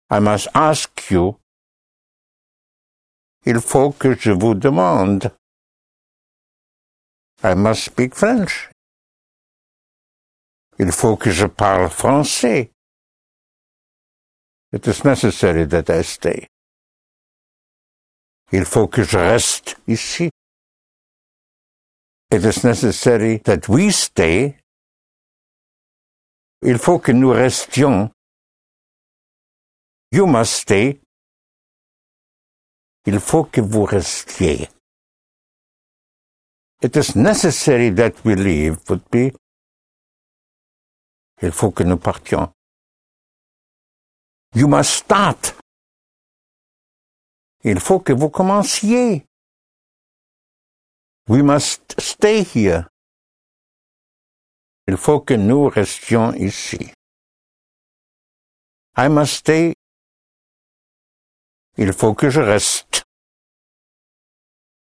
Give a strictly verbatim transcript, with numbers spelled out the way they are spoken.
I must ask you. Il faut que je vous demande. I must speak French. Il faut que je parle français. It is necessary that I stay. Il faut que je reste ici. It is necessary that we stay. Il faut que nous restions. You must stay. Il faut que vous restiez. It is necessary that we leave would be. Il faut que nous partions. You must start. Il faut que vous commenciez. We must stay here. Il faut que nous restions ici. I must stay. Il faut que je reste.